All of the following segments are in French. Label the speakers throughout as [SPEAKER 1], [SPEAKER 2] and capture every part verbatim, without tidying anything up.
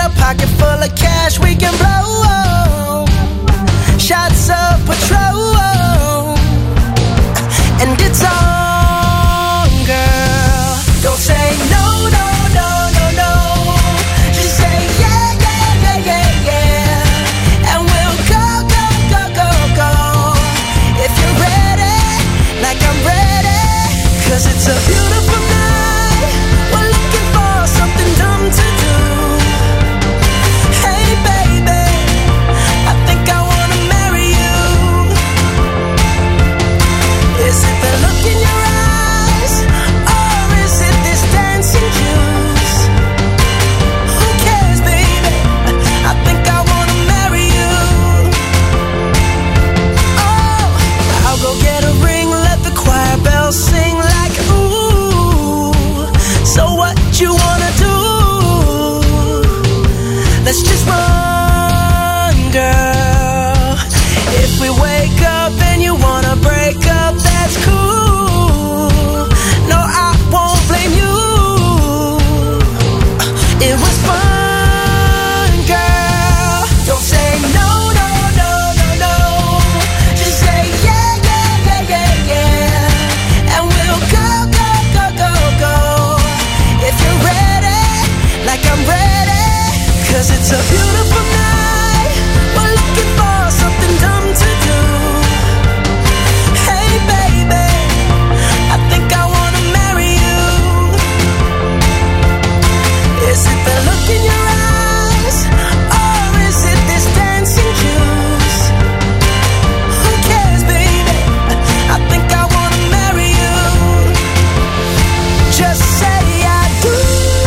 [SPEAKER 1] a pocket full of cash we can blow. Shots of Patrol, and it's on, girl. Don't say no, no, no, no, no. Just say yeah, yeah, yeah, yeah, yeah. And we'll go, go, go, go, go. If you're ready, like I'm ready. Cause it's a beautiful night. We're looking for something dumb to do. Hey baby, I think I wanna marry you. Is it the look in your eyes, or is it this dancing juice? Who cares, baby? I think I wanna marry you. Oh, I'll go get a ring, let the choir bells sing like ooh. So what you wanna do? Let's just run, girl. If we wake up and you wanna break up, that's cool. No, I won't blame you. It was fun, girl. Don't say no, no, no, no, no. Just say yeah, yeah, yeah, yeah, yeah. And we'll go, go, go, go, go. If you're ready, like I'm ready. Cause it's a beautiful night. We're looking for something dumb to do. Hey baby, I think I wanna marry you. Is it the look in your eyes, or is it this dancing juice? Who cares, baby? I think I wanna marry you. Just say I do.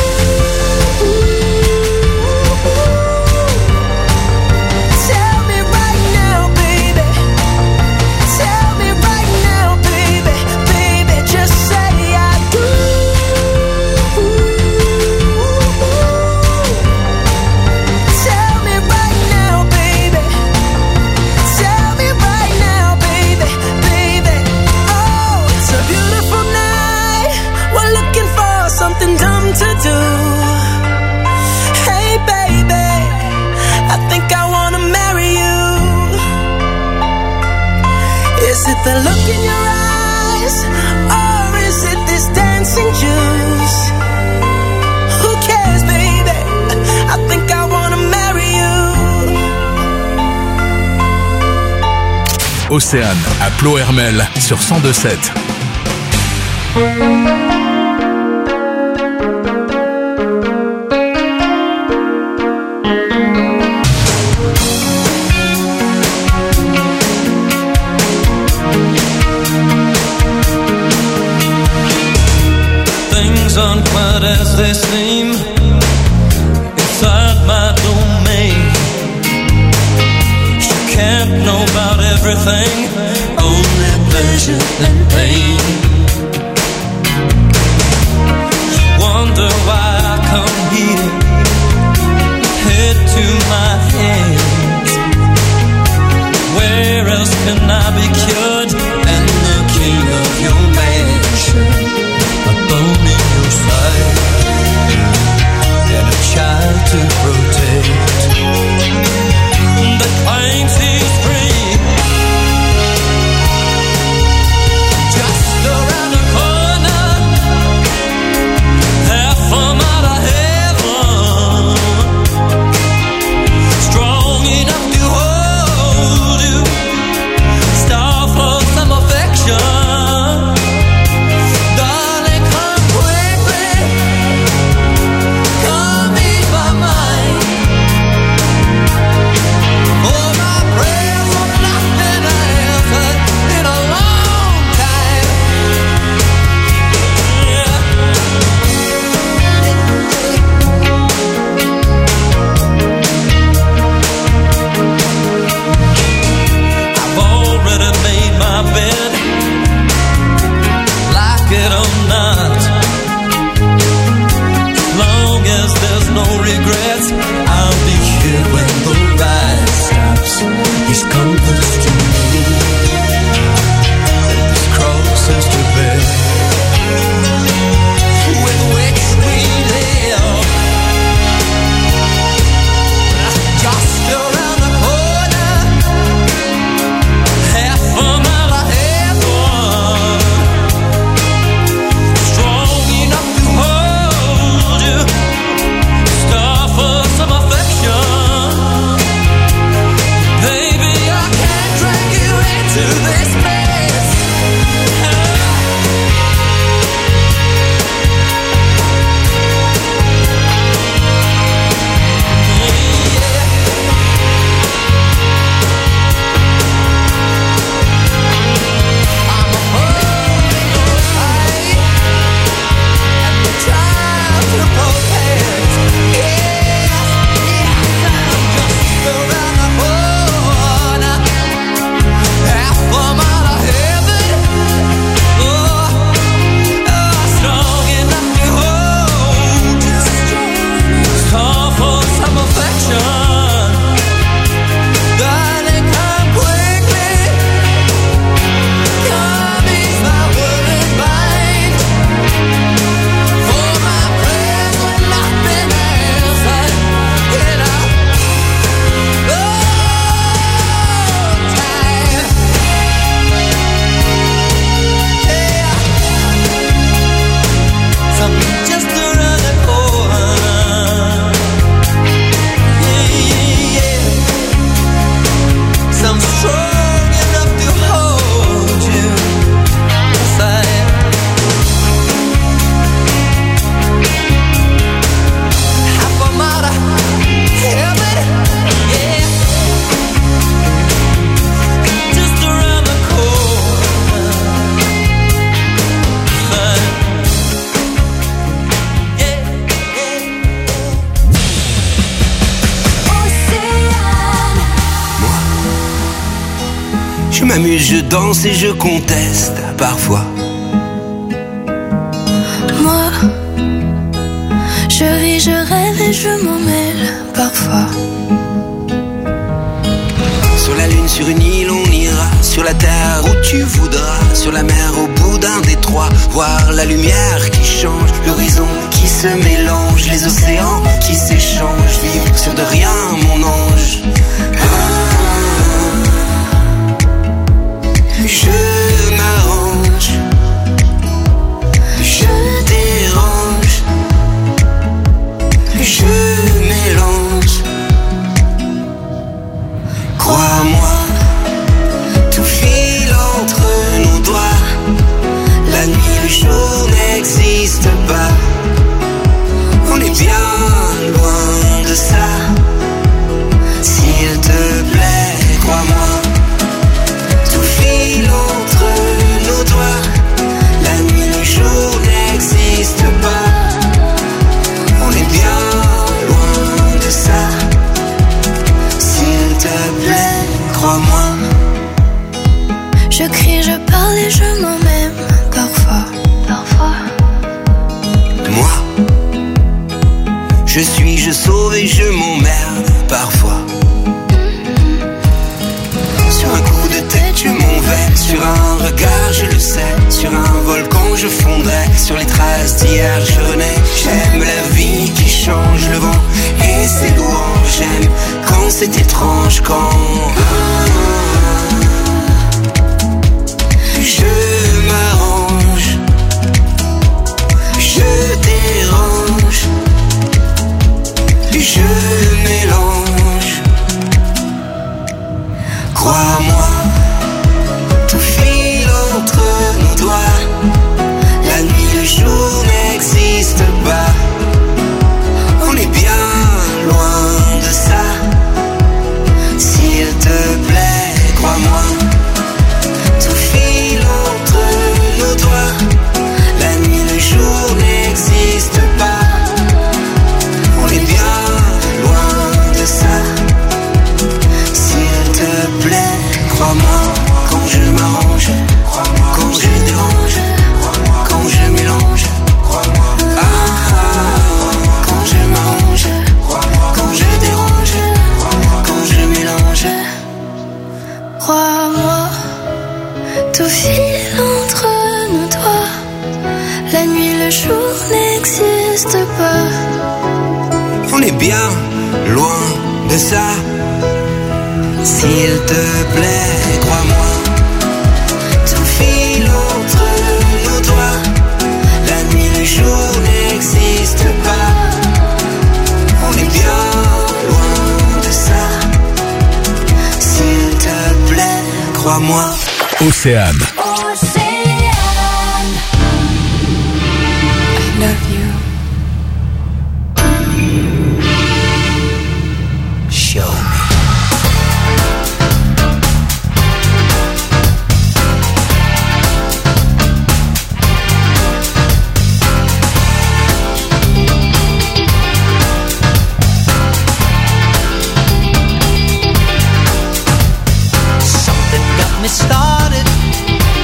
[SPEAKER 1] Tell me right now, baby. Tell me right now, baby. Baby, just say I do. Tell me right now, baby. Tell me right now, baby. Baby, oh, it's a beautiful night. We're looking for something dumb to do. Hey baby, I think I wanna marry you. Is it the look in your eyes, or is it this dancing juice? Who cares, baby? I think I wanna marry you.
[SPEAKER 2] Océane à Plohermel sur cent deux sept.
[SPEAKER 3] Things aren't quite as they seem inside my domain. You can't know about everything, only pleasure and pain. You wonder why I come here, head to my hands. Where else can I be cured than the king of your mansion? A bone in your side and a child to protect that claims he's free just around
[SPEAKER 4] m'amuse, je danse et je conteste parfois.
[SPEAKER 5] Moi, je vis, je rêve et je m'en mêle parfois.
[SPEAKER 4] Sur la lune, sur une île, on ira. Sur la terre où tu voudras. Sur la mer, au bout d'un détroit. Voir la lumière qui change, l'horizon qui se mélange, les océans qui s'échangent. Vivre sur de rien, mon ange. Ah, je m'arrange, je dérange, je mélange. Crois-moi, tout file entre nos doigts. La nuit, le jour n'existe pas. On est bien loin de ça. S'il te plaît, crois-moi, tout file entre nos doigts. La nuit, le jour n'existe pas. On est bien loin de ça. S'il te plaît, crois-moi.
[SPEAKER 5] Je crie, je parle et je m'en même parfois. Parfois.
[SPEAKER 4] Moi, je suis, je sauve et je m'emmerde parfois. Sur un coup de tête, je m'en vais. Sur un regard, je le sais. Sur un volcan, je fondrai. Sur les traces d'hier, je renais. J'aime la vie qui change, le vent et ses louanges. J'aime quand c'est étrange, quand je m'arrange, je dérange, je mélange. Crois-moi, tout file entre nos doigts. La nuit, le jour n'existe pas. On est bien loin de ça. S'il te plaît, crois-moi, tout file entre nos doigts. La nuit, le jour n'existe pas. On est bien loin de ça. S'il te plaît, crois-moi, quand je m'arrange, quand je dérange, quand je mélange. Ah, quand je m'arrange, quand je dérange, quand je mélange.
[SPEAKER 5] Crois-moi, tout file entre nos doigts. La nuit, le jour n'existe pas.
[SPEAKER 4] On est bien loin de ça. S'il te plaît, crois-moi, tout file entre nos doigts. La nuit, le jour n'existe pas. On est bien loin de ça. S'il te plaît, crois-moi.
[SPEAKER 2] Océane.
[SPEAKER 5] I love you.
[SPEAKER 4] Show me.
[SPEAKER 3] Something got me started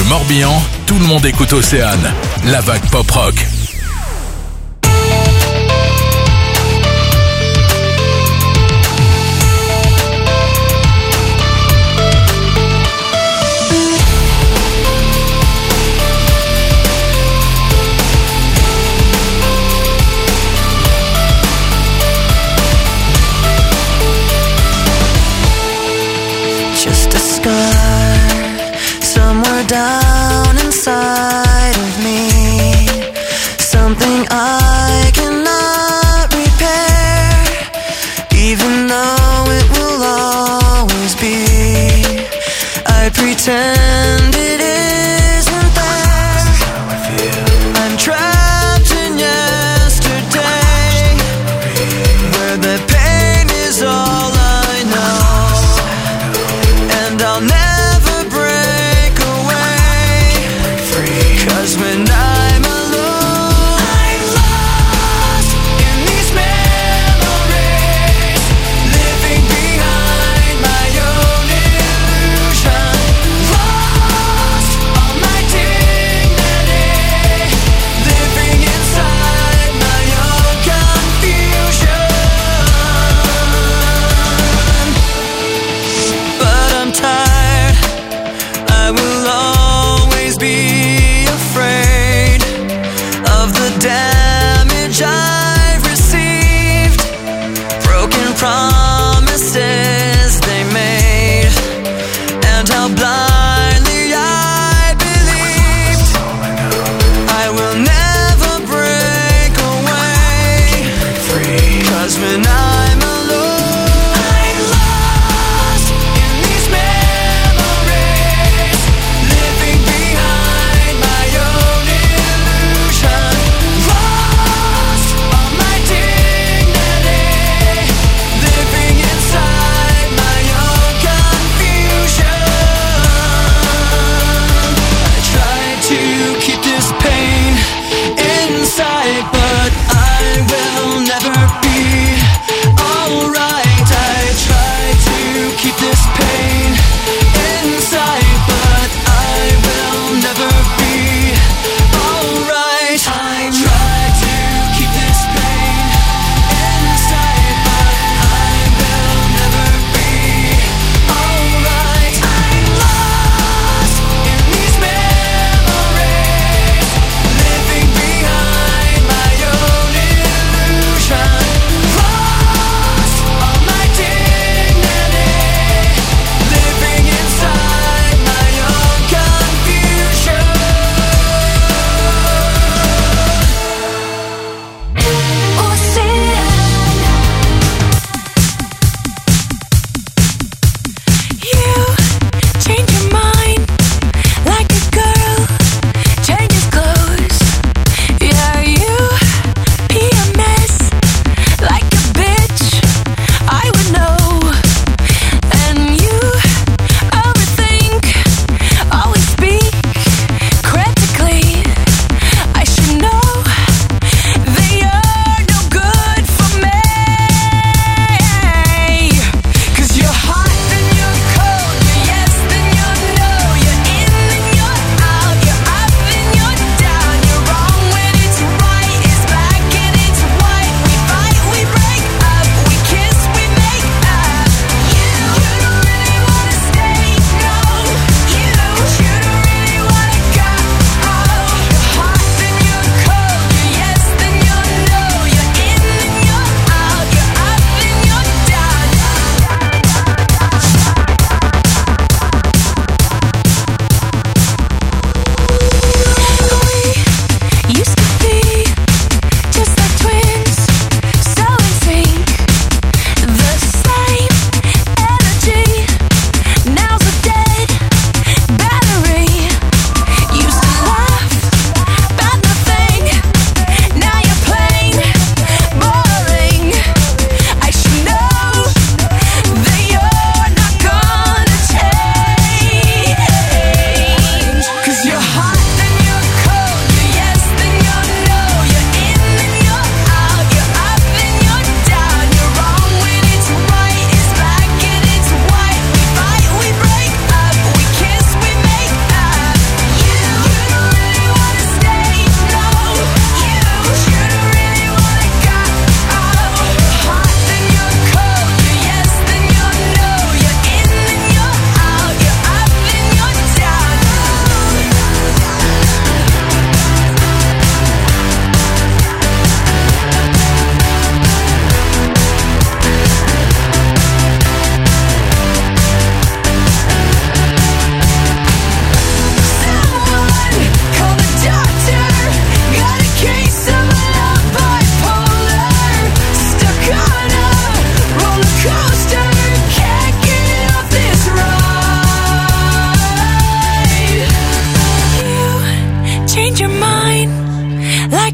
[SPEAKER 2] Morbihan, tout le monde écoute Océane. La vague pop-rock.
[SPEAKER 6] Just a scar somewhere down inside of me.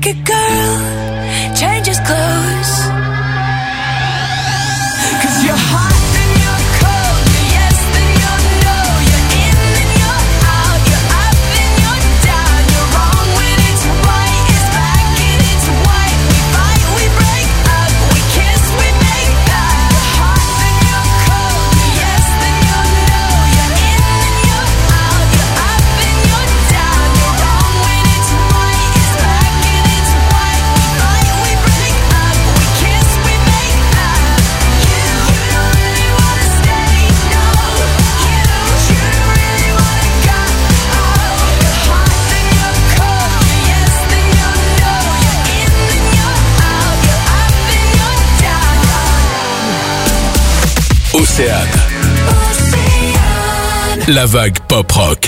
[SPEAKER 6] naked girl changes clothes. 'Cause you're hot and you're cold, you're yes then you're no, you're in and you're out, you're up and you're down, you're wrong when it's right, it's back and it's white. We fight, we break up, we kiss, we make up. You're hot then you're cold, you're yes then you're no, you're in and you're out, you're up and you're down, you're wrong when it's right, it's back and it's white. We fight, we break up, we kiss, we make up. You, you don't really wanna stay, no. You, you don't really wanna go. Oh, you're hot then you're cold, you're yes then you're no, you're in and you're out, you're up and you're down.
[SPEAKER 2] Océane,
[SPEAKER 6] Océane.
[SPEAKER 2] la vague pop rock.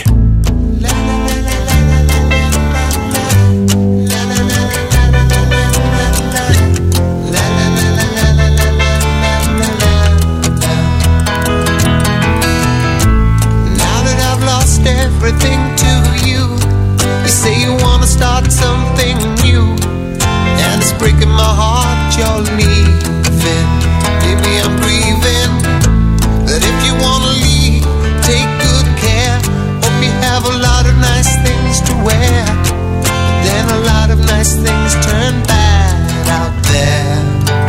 [SPEAKER 7] Now that I've lost everything to you, you say you wanna start something new, and it's breaking my heart you're leaving. Baby, I'm grieving, but if you wanna leave, take good care. Hope you have a lot of nice things to wear, then a lot of nice things turn bad out there.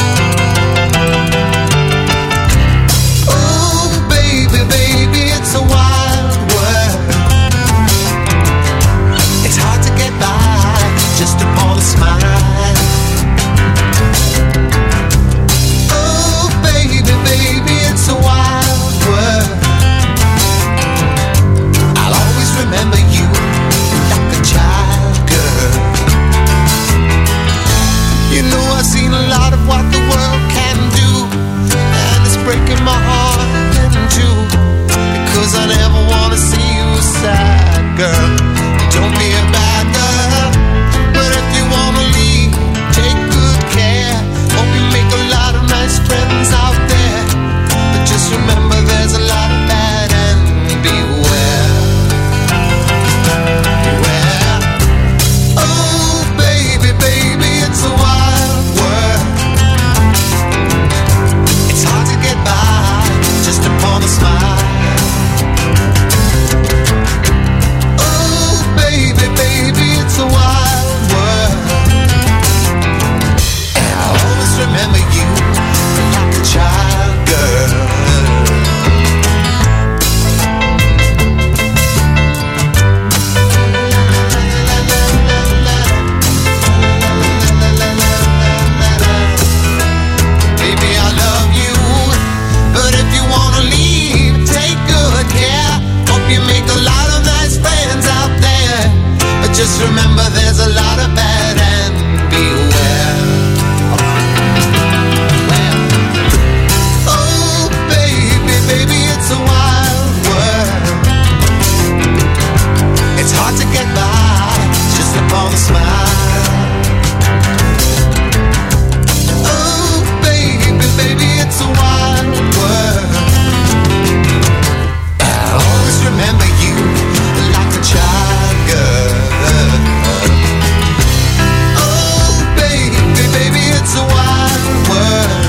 [SPEAKER 7] Oh, baby, baby, it's a wild world. It's hard to get by just upon a smile. Oh, baby, baby, it's a wild world. I'll always remember you like a child, girl. You know I've seen a lot of what the world can do, and it's breaking my heart in two, because I never wanna see you sad, girl. Don't be a bad girl, but if you wanna leave, take good care. Hope you make a lot of nice friends out there, but just remember there's a lot of bad and beware. Beware. Oh, baby, baby, it's a wild world. It's hard to get by just upon a smile. Oh, baby, baby, it's a wild world, and I'll always remember you like a child, girl. Baby, I love you, but if you wanna leave, take good care. Hope you make a lot of nice friends out there, but just remember there's a lot of bad and beware. Well, oh, baby, baby, it's a wild world. It's hard to get by just upon a smile. Oh, baby, baby, it's a wild world. I'll always remember you like a child, girl. Oh, baby, baby, it's a wild world,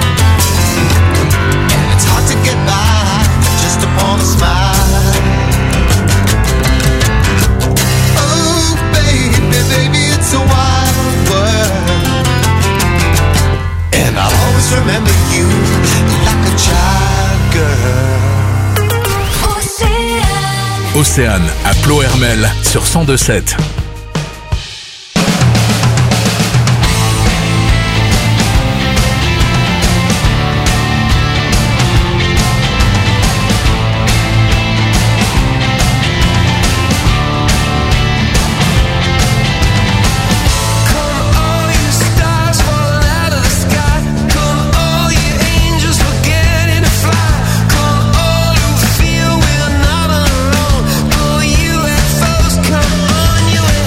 [SPEAKER 7] and it's hard to get by just upon a smile. Oh, baby, baby, it's a wild world, and I'll always remember you like a child, girl.
[SPEAKER 6] Océane.
[SPEAKER 2] Océane à Plohermel sur cent deux sept.
[SPEAKER 6] Feel we're not alone. Pull you at first, come on, you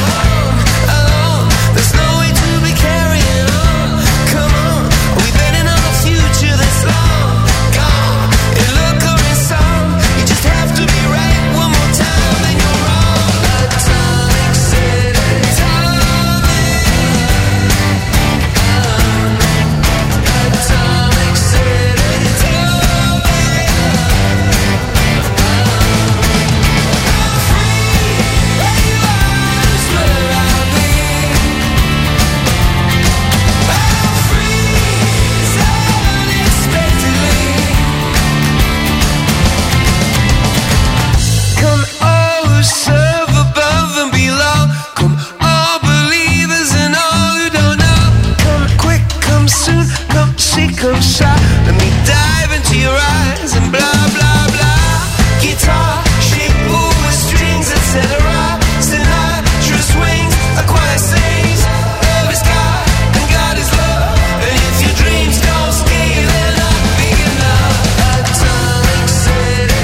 [SPEAKER 3] lines and blah blah blah. Guitar, shape, with strings, et cetera. Sinatra swings, a choir sings. Love is God and God is love. And if your dreams don't scale, they're not big enough. Atomic City,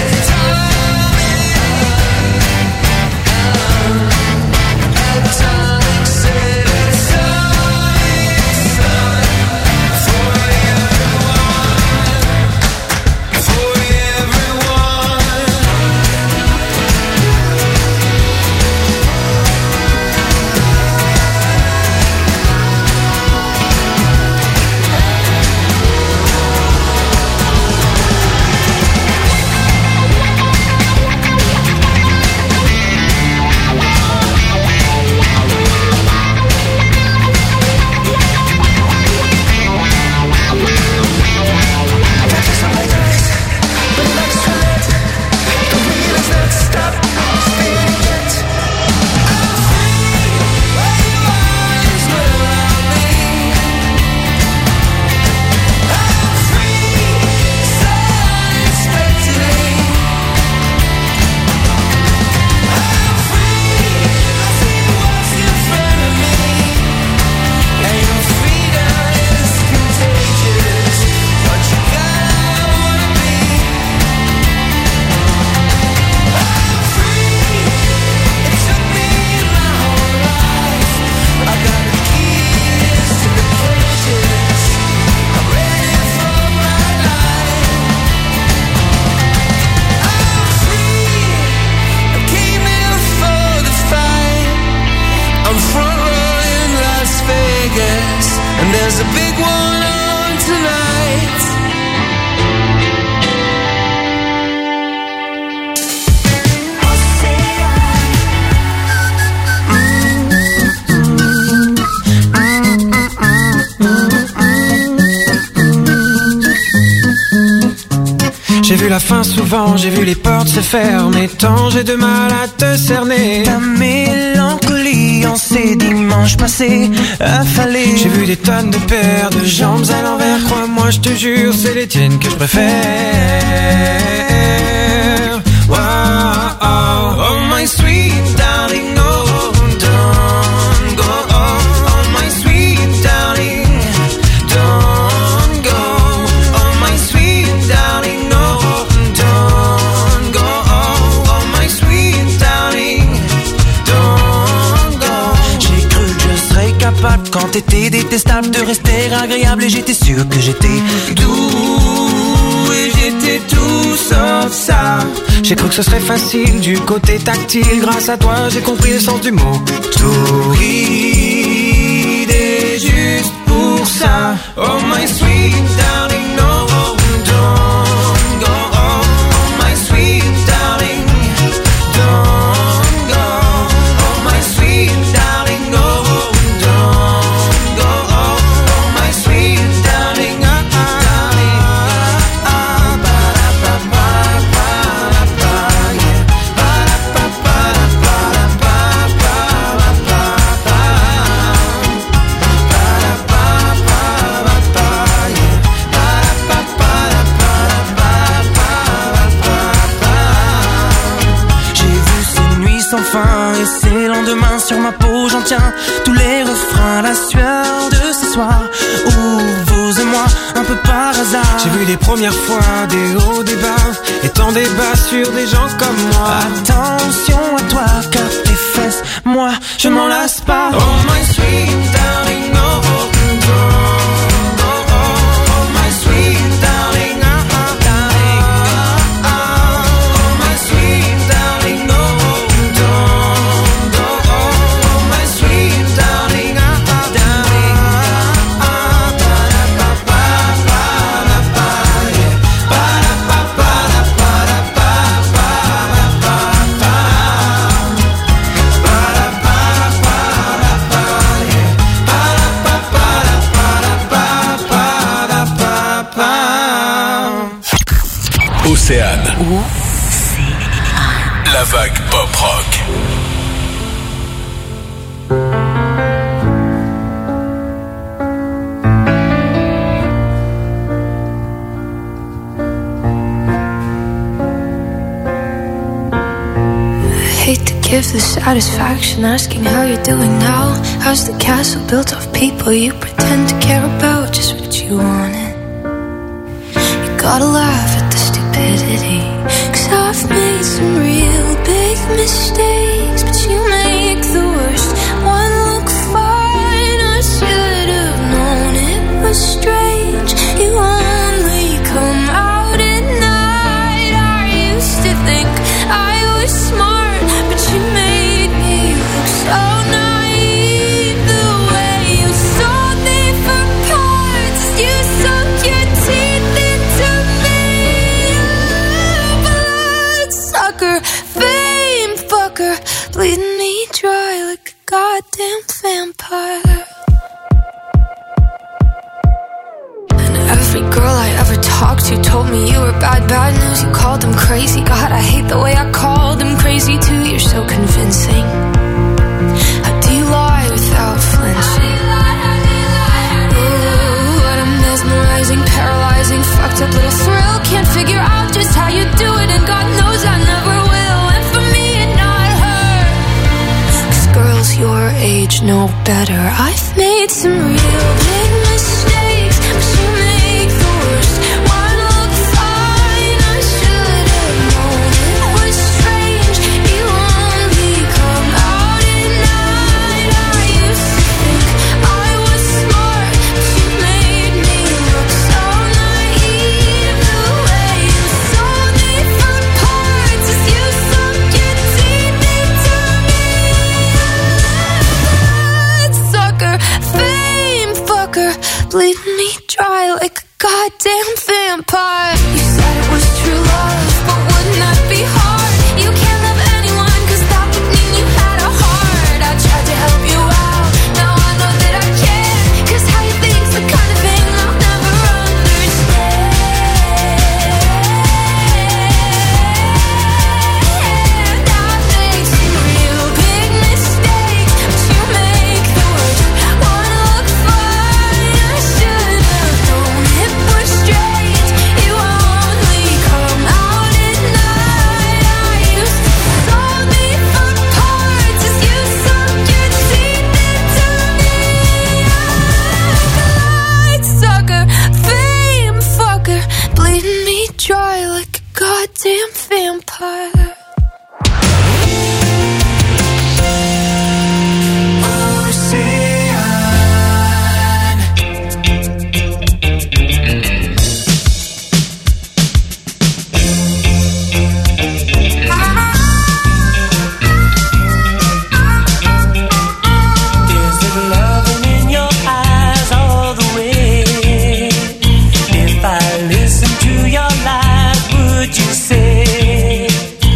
[SPEAKER 3] Atomic City, Sonic Sun. For everyone, for everyone. And there's a big one on tonight.
[SPEAKER 8] J'ai vu la fin souvent, j'ai vu les portes se fermer. Tant j'ai de mal à te cerner.
[SPEAKER 9] Ta mélancolie en ces dimanches passés affalés.
[SPEAKER 8] J'ai vu des tonnes de paires de jambes à l'envers. Crois-moi, je te jure, c'est les tiennes que je préfère. Wow, oh, oh my sweet darling, oh, don't go. Oh, oh my sweet darling, don't go. Oh my sweet darling, no, don't go. Oh, oh my sweet darling, don't go.
[SPEAKER 9] J'ai cru que je serais capable quand t'étais détestable de rester agréable et j'étais sûr que j'étais
[SPEAKER 8] doux et j'étais tout sauf ça. J'ai cru que ce serait facile du côté tactile. Grâce à toi j'ai compris le sens du mot torride. Et juste pour ça, oh my sweet darling, no, don't go. Oh, oh my sweet darling, don't go. Oh my sweet darling, no, don't go. Oh, oh my sweet darling, ah, ah, darling, ah, ah, ba da ba ba ba ba, yeah, ba da ba ba ba ba ba ba ba ba, ba da ba ba ba ba, yeah, ba da ba ba ba ba ba ba.
[SPEAKER 9] J'ai vu ces nuits sans fin et ces lendemains sur ma peau, j'en tiens tous les refrains, la sueur de ces soirs où vous et moi, un peu par hasard.
[SPEAKER 8] J'ai vu les premières fois des hauts, des bas, et tant des bas sur des gens comme moi.
[SPEAKER 9] Attention à toi car tes fesses, moi, je m'en lasse pas.
[SPEAKER 8] Oh my sweet darling, no, don't go. Oh, oh my sweet darling, ah, ah, darling, ah, ah. Oh my sweet darling, no, don't go. Oh my sweet darling, ah, ah, darling, ah, ah. Ba da ba ba ba da ba, yeah. Ba da ba ba da ba da ba ba ba ba ba. Ba da ba ba da ba, yeah. Ba da ba ba da ba da ba ba da ba ba.
[SPEAKER 2] Océane. La vague pop rock.
[SPEAKER 5] give the satisfaction asking how you're doing now. How's the castle built of people you pretend to care about? Just what you wanted. You gotta laugh at the stupidity, 'cause I've made some real big mistakes, but you make the worst one look fine. I should have known it was strange. You only come out at night. I used to think I was smart, but you made me look so naive. The way you sold me for parts, you sunk your teeth into me. Bloodsucker, fame fucker, bleeding me dry like a goddamn vampire. Every girl I ever talked to told me you were bad, bad news. You called them crazy. God, I hate the way I called them crazy too. You're so convincing. How do you lie without flinching? Ooh, what a mesmerizing, paralyzing, fucked up little thrill. Can't figure out just how you do it, and God knows I never will. And for me and not her, 'cause girls your age know better. I've made some real big mistakes, but you make the worst one look fine. I should have known it was strange. You only come out at night. I used to think I was smart, but you made me look so naive. The way you sold me for parts is you sunk your teeth into me. Bloodsucker, fame fucker, bleeding me dry like a goddamn vampire. You said it was true love, but wouldn't that be hard? You can't love anyone, 'cause that would mean you had a heart. I tried to help you out, now I know that I can't, 'cause how you think's the kind of thing I'll never understand. I've made some real big mistakes, but you make the worst one look fine. I should have known it was strange. You only come out at night. I used to sold me for parts as you sunk your teeth into me. Bloodsucker, fame fucker, bleeding me dry like a goddamn vampire.
[SPEAKER 9] Is it loving in your eyes all the way? If I listen to your lies, would you say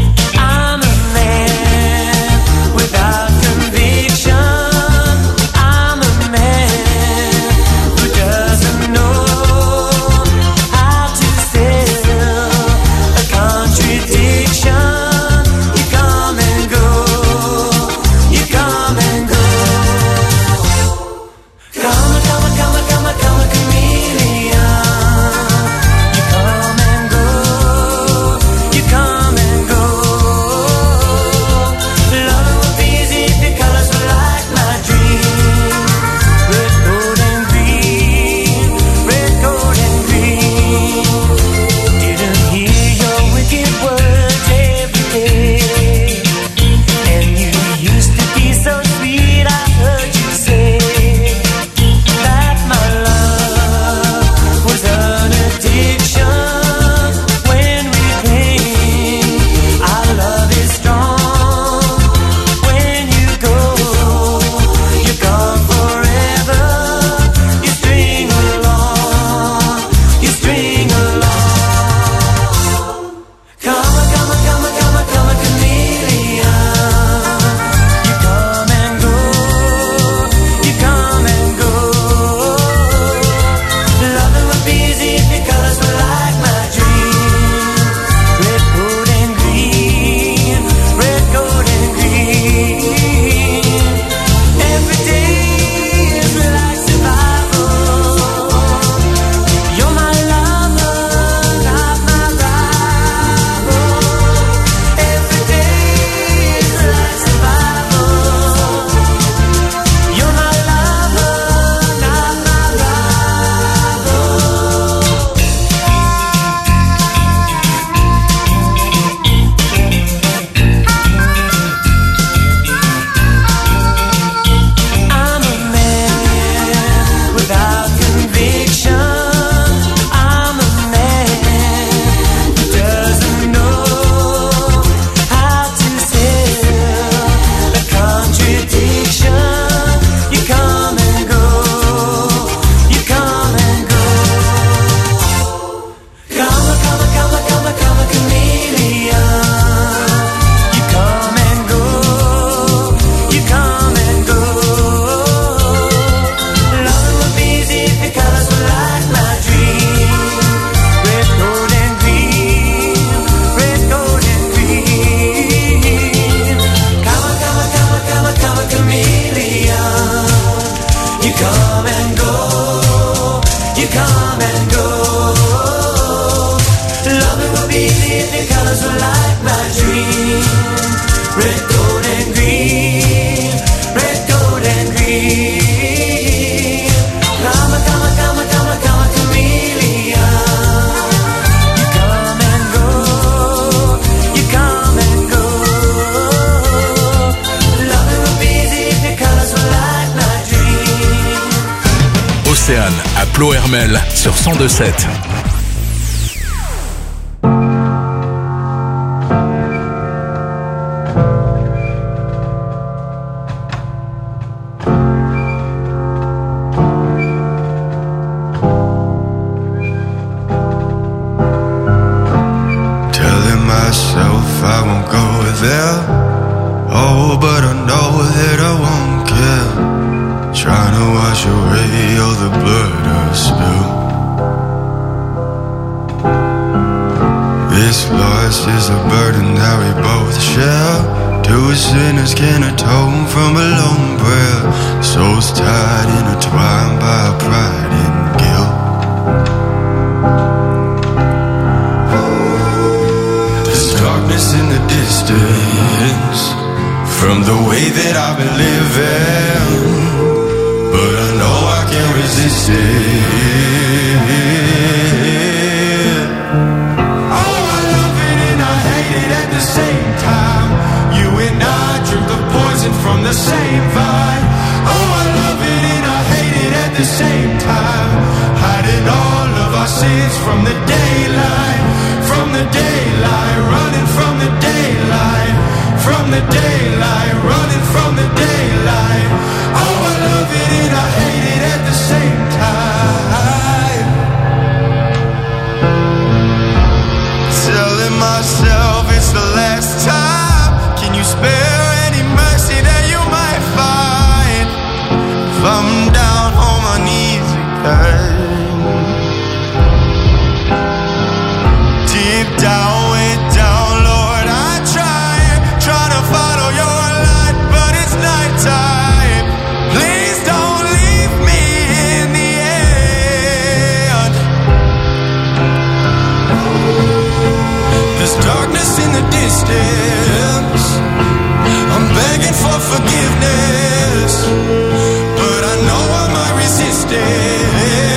[SPEAKER 9] the colors were like my dream. Red, gold, and green. Red, gold, and green. Come a, come a, come a, come a, come a chameleon. You come and go. You come and go. Loving would be easy if the colors were like my dream.
[SPEAKER 2] Océane à Plohermel sur cent deux sept.
[SPEAKER 10] Telling myself I won't go there. Oh, but I know that I won't care. Trying to wash away all the blood I spilled. This loss is a burden that we both share. Two sinners can atone from a lone prayer. Souls tied, intertwined by pride and guilt. There's darkness in the distance from the way that I've been living, but I know I can't resist it. Oh, I love it and I hate it at the same time. You and I drink the poison from the same vine. Oh, I love it and I hate it at the same time. Hiding all of our sins from the daylight, from the daylight, running from the daylight, from the daylight, running from the daylight. Oh, I love it and I hate it at the same time. Telling myself it's the last time. Can you spare any mercy that you might find? If I'm down on my knees again, deep down, way down, Lord, I try, trying to follow your light, but it's nighttime. Please don't leave me in the end. There's darkness in the distance. I'm begging for forgiveness, but I know I might resist it.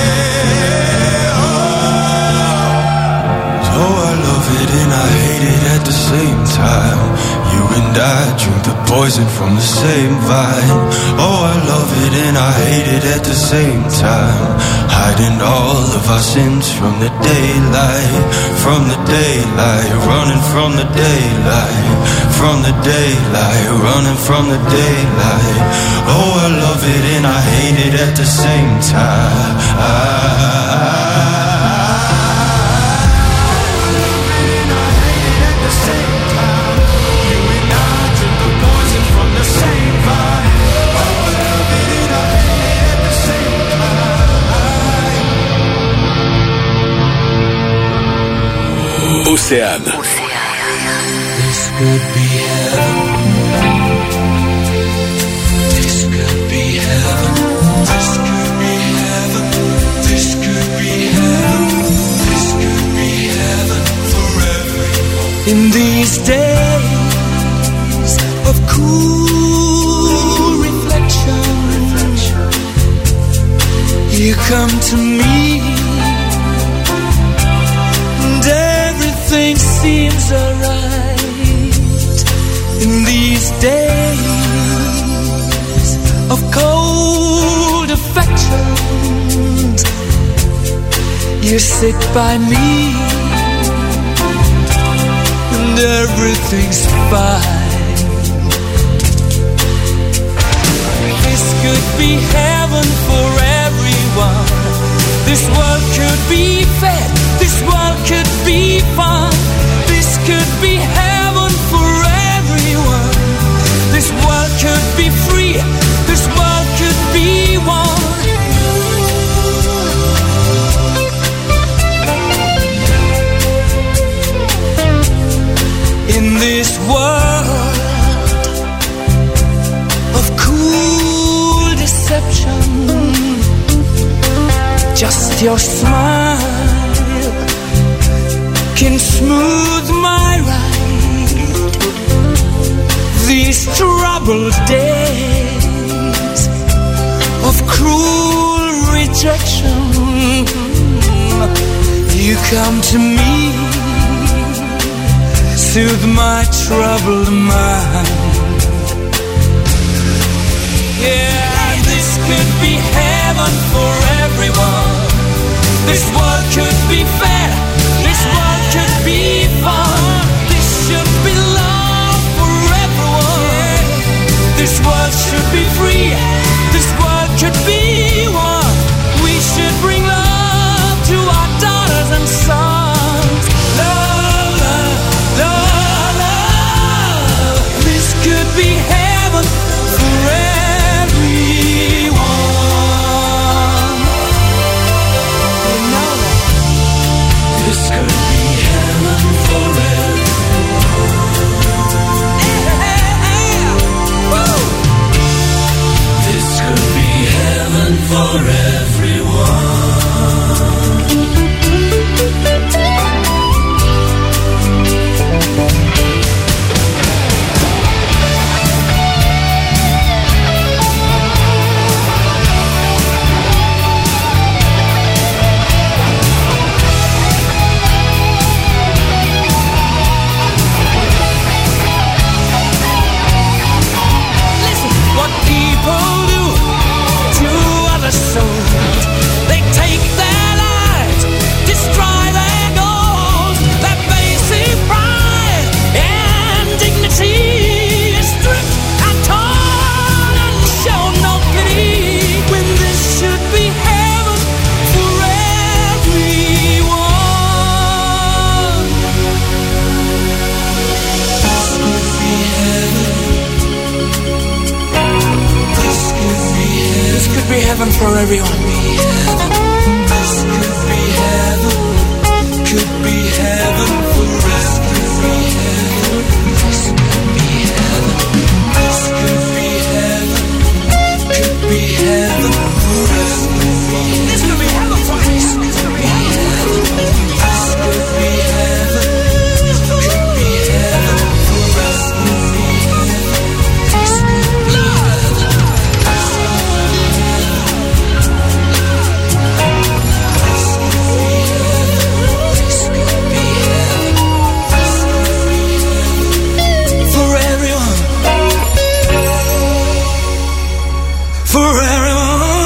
[SPEAKER 10] Oh, I love it and I hate it at the same time. You and I drink the poison from the same vine. Oh, I love it and I hate it at the same time. Hiding all of our sins from the daylight, from the daylight, running from the daylight, from the daylight, running from the daylight. Oh, I love it and I hate it at the same time.
[SPEAKER 2] Océane.
[SPEAKER 3] This could be heaven. This could be heaven. This could be heaven. This could be heaven. This could be heaven for everyone.
[SPEAKER 9] In these days of cool reflection, you come to me, and everything seems alright. In these days of cold affections, you sit by me, and everything's fine. This could be heaven for everyone. This world could be fed. This world could be fun. This could be heaven for everyone. This world could be free. This world could be one. In this world of cool deception, just your smile can smooth my ride. These troubled days of cruel rejection, you come to me, soothe my troubled mind. Yeah, this could be heaven for everyone. This world could be fair. This world could be fun. This should be love for everyone. This world should be free. This world could be one. We should bring love to our daughters and sons. Love, love, love, love. This could be heaven for everyone. You know that. This could be heaven for everyone. Yeah, yeah. Woo. This could be heaven for everyone. Listen, what people do to other souls, they take their lives, destroy their goals, their basic pride and dignity is stripped and torn and show no pity, when this should be heaven for everyone. This could be heaven. This could be heaven. This could be heaven for everyone. This could be heaven. Could be heaven for us. Could be heaven. This could be heaven. This could be heaven. Could be heaven for us. This could be heaven for us. This could be heaven. This could be heaven. Could be heaven for us. Could be heaven. This could be love. This could be heaven. For everyone. For everyone.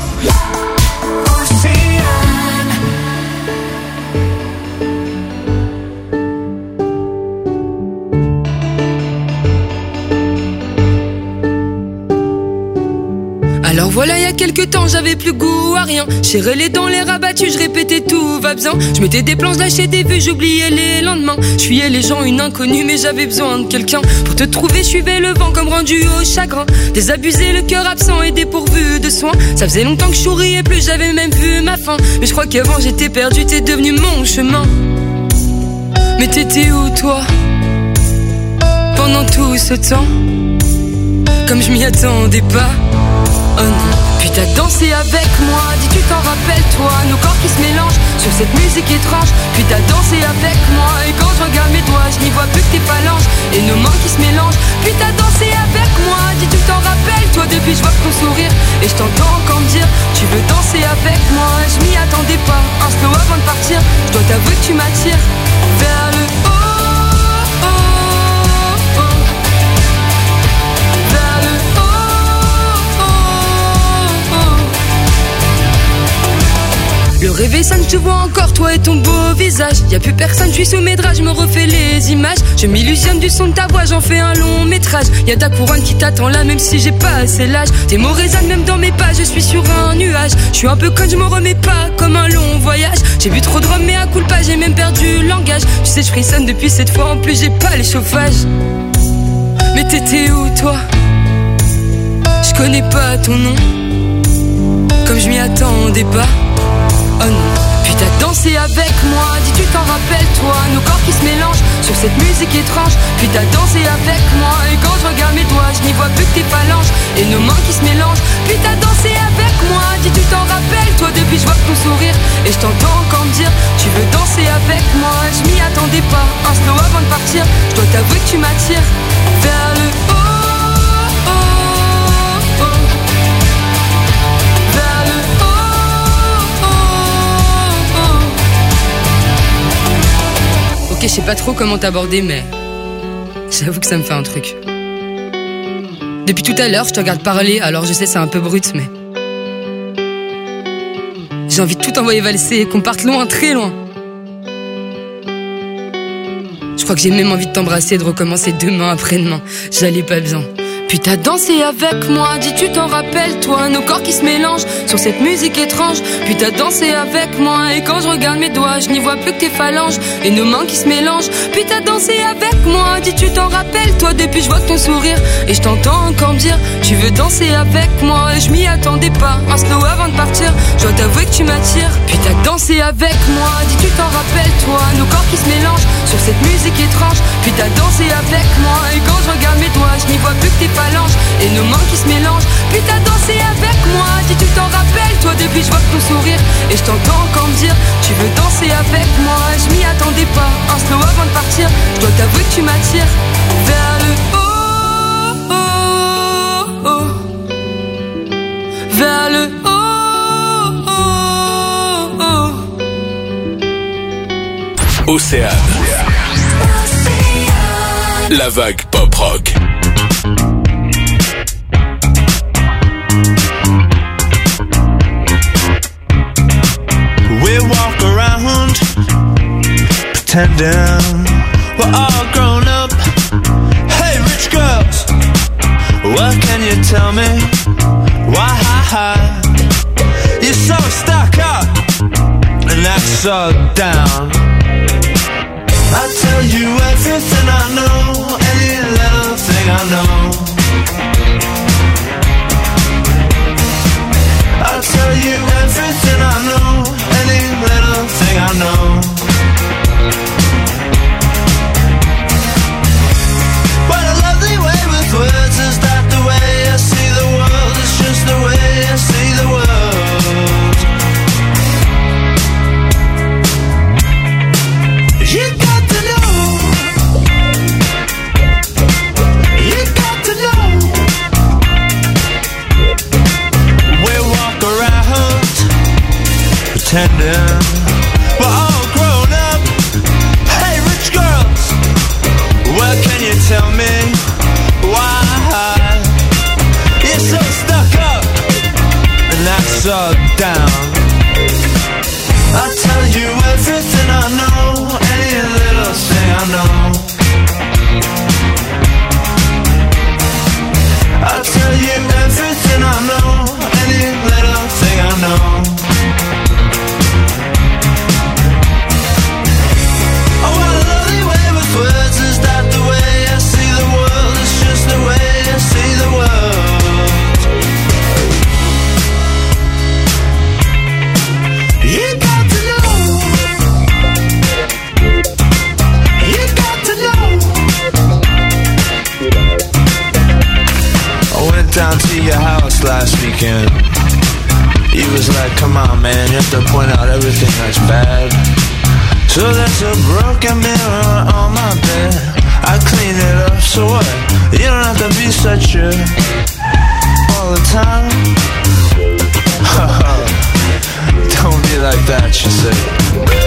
[SPEAKER 11] Alors voilà, il y a quelques temps, j'avais plus goût à rien. Serré les dents, les rabattus, je répétais tout va bien. Je mettais des plans, lâchais des vues, j'oubliais les lendemains. Je fuyais les gens, une inconnue, mais j'avais besoin de quelqu'un. Pour te trouver, je suivais le vent comme rendu au chagrin. Désabusé, le cœur absent et dépourvu de soins. Ça faisait longtemps que je souriais plus, j'avais même vu ma fin. Mais je crois qu'avant j'étais perdu, t'es devenu mon chemin. Mais t'étais où toi, pendant tout ce temps? Comme je m'y attendais pas. Oh non, puis t'as dansé avec moi, dis tu t'en rappelles toi, nos corps qui se mélangent sur cette musique étrange. Puis t'as dansé avec moi, et quand je regarde mes doigts, je n'y vois plus que tes phalanges et nos mains qui se mélangent. Puis t'as dansé avec moi, dis tu t'en rappelles toi, depuis je vois ton sourire et je t'entends encore me dire tu veux danser avec moi. Je m'y attendais pas, un slow avant de partir, je dois t'avouer que tu m'attires vers le haut. Le réveil sonne, je te vois encore, toi et ton beau visage. Y'a plus personne, je suis sous mes draps, je me refais les images. Je m'illusionne du son de ta voix, j'en fais un long métrage. Y'a ta couronne qui t'attend là, même si j'ai pas assez l'âge. Tes mots résonnent même dans mes pas, je suis sur un nuage. Je suis un peu con, je me remets pas, comme un long voyage. J'ai bu trop de rhum, mais à coup pas, j'ai même perdu le langage. Tu sais, je frissonne depuis cette fois, en plus j'ai pas les chauffages. Mais t'étais où toi? Je connais pas ton nom, comme je m'y attendais pas. Oh non. Puis t'as dansé avec moi, dis tu t'en rappelles toi, nos corps qui se mélangent sur cette musique étrange. Puis t'as dansé avec moi et quand je regarde mes doigts, je n'y vois plus que tes phalanges et nos mains qui se mélangent. Puis t'as dansé avec moi, dis tu t'en rappelles, toi depuis je vois ton sourire et je t'entends encore me dire tu veux danser avec moi. Je m'y attendais pas, un slow avant de partir. Je dois t'avouer que tu m'attires vers le haut. Je sais pas trop comment t'aborder, mais j'avoue que ça me fait un truc. Depuis tout à l'heure, je te regarde parler, alors je sais c'est un peu brut, mais j'ai envie de tout envoyer valser et qu'on parte loin, très loin. Je crois que j'ai même envie de t'embrasser et de recommencer demain après-demain. J'allais pas bien. Puis t'as dansé avec moi, dis tu t'en rappelles toi, nos corps qui se mélangent sur cette musique étrange. Puis t'as dansé avec moi et quand je regarde mes doigts, je n'y vois plus que tes phalanges et nos mains qui se mélangent. Puis t'as dansé avec moi, dis tu t'en rappelles toi, depuis je vois ton sourire et je t'entends encore me dire tu veux danser avec moi. Et je m'y attendais pas, un slow avant de partir. Je dois t'avouer que tu m'attires. Puis t'as dansé avec moi, dis tu t'en rappelles toi, nos corps qui se mélangent sur cette musique étrange. Puis t'as dansé avec moi et quand je regarde mes doigts, je n'y vois plus que tes phalanges et nos mains qui se mélangent. Puis t'as dansé avec moi, dis tu t'en rappelles, toi depuis je vois ton sourire et je t'entends encore me dire tu veux danser avec moi. Je m'y attendais pas, un slow avant de partir. Je dois t'avouer que tu m'attires vers le haut, oh, oh. Vers le haut, oh, oh.
[SPEAKER 2] Océane. La vague pop rock.
[SPEAKER 10] We walk around pretending we're all grown up. Hey, rich girls, what can you tell me? Why you're so stuck up and act so down? I tell you everything I know, any little thing I know. I'll tell you everything I know, any little thing I know. What a lovely way with words, is that the way I see the world? It's just the way I see the world. You got to know, you got to know. We walk around pretending we're all grown up. Hey, rich girls, what can you tell me? Why you're so stuck up and act so down? I'll tell you everything I know, any little thing I know. I'll tell you everything I know, any little thing I know. Oh, what a lovely way with words, is that the way I see the world? It's just the way I see the world. You got to know, you got to know. I went down to your house last weekend. You was like, come on man, you have to point out everything that's bad. So there's a broken mirror on my bed. I clean it up, so what? You don't have to be such a all the time. Don't be like that, she said.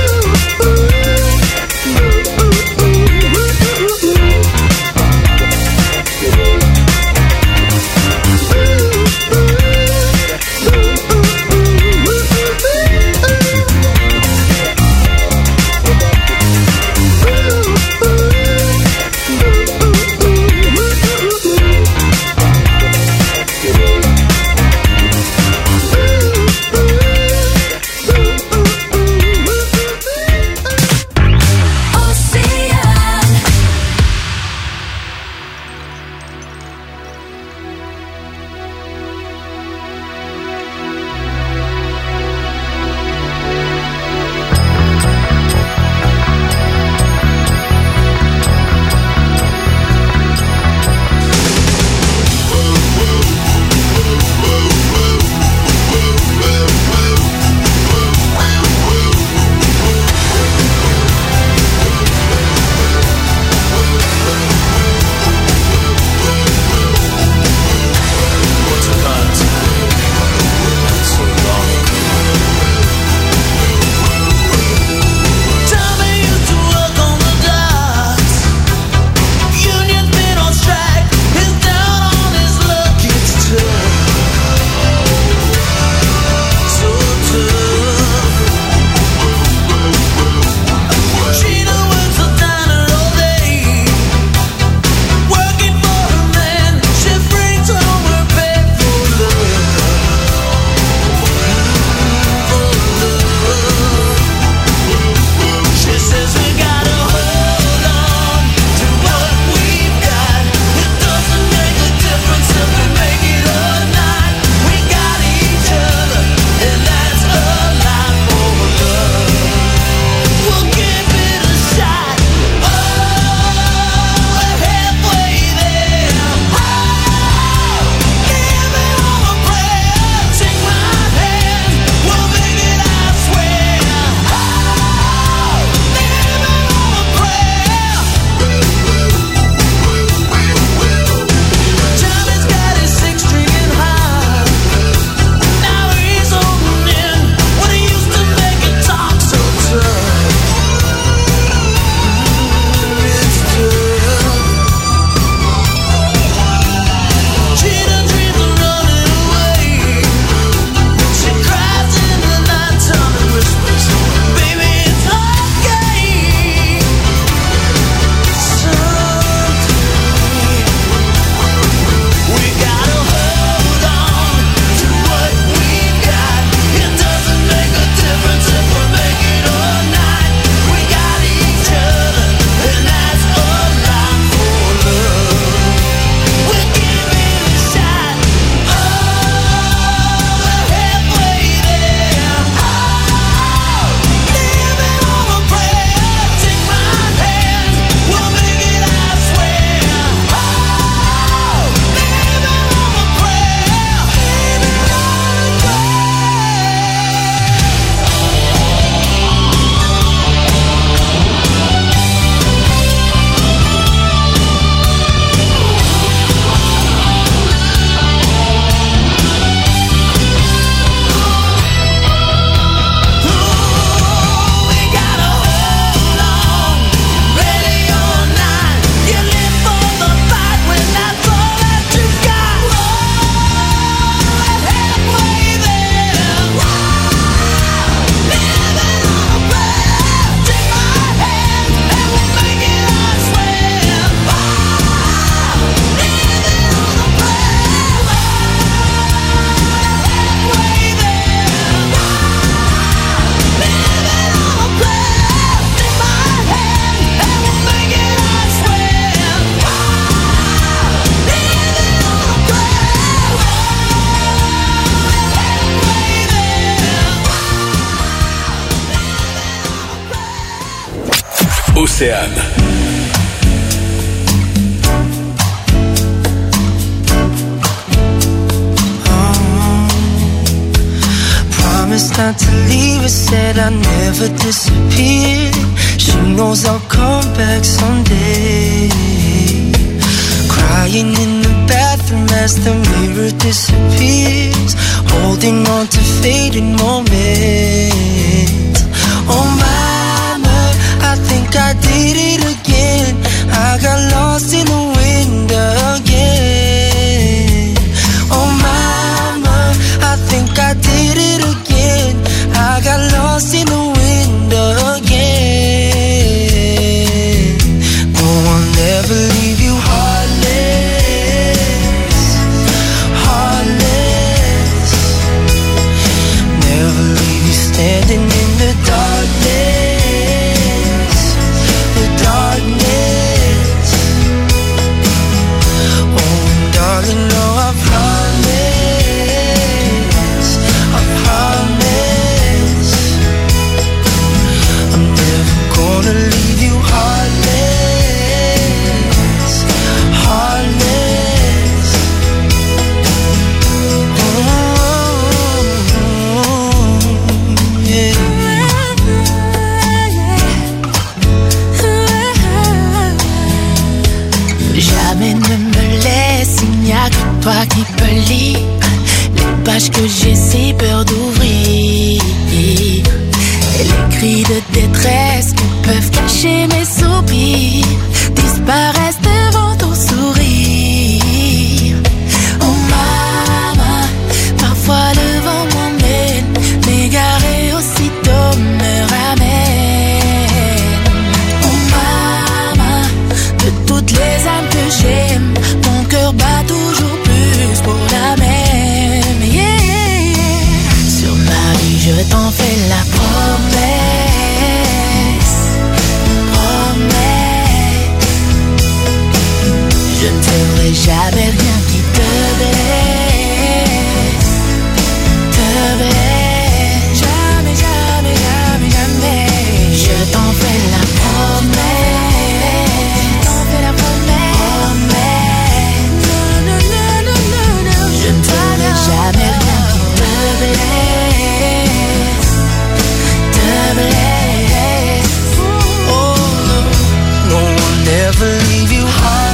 [SPEAKER 2] Océane.
[SPEAKER 1] Promised not to leave her, said I'd never disappear. She knows I'll come back someday. Crying in the bathroom as the mirror disappears, holding on to fading moments. Oh mama, I think I did it again. I got lost in the wind again. Oh mama, I think I did it again. I got lost in the wind again. No, I'll never leave you heartless, heartless. Never leave you standing in the darkness, the darkness. Oh, darling, no, I promise, I promise, I'm never gonna leave you heartless, heartless. Oh, yeah.
[SPEAKER 12] Jamais ne me laisse, il n'y a que toi qui peux lire les pages que j'ai si peur d'ouvrir. Et les cris de détresse que peuvent cacher mes soupirs disparaissent devant ton sourire. Oh maman, parfois le vent m'emmène, m'égarer aussitôt me ramène. Oh maman, de toutes les âmes que j'aime, mon cœur bat toujours plus pour la même. Yeah, yeah. Sur ma vie, je t'en fais la promesse, promesse. Je ne ferai jamais rien qui te blesse, te blesse. Jamais, jamais, jamais, jamais. Je t'en fais la promesse, t'en fais la promesse. Non, non, non, non, non, non. Je ne ferai jamais rien qui te blesse, te blesse.
[SPEAKER 1] Oh no, no, I'll never leave you heartless.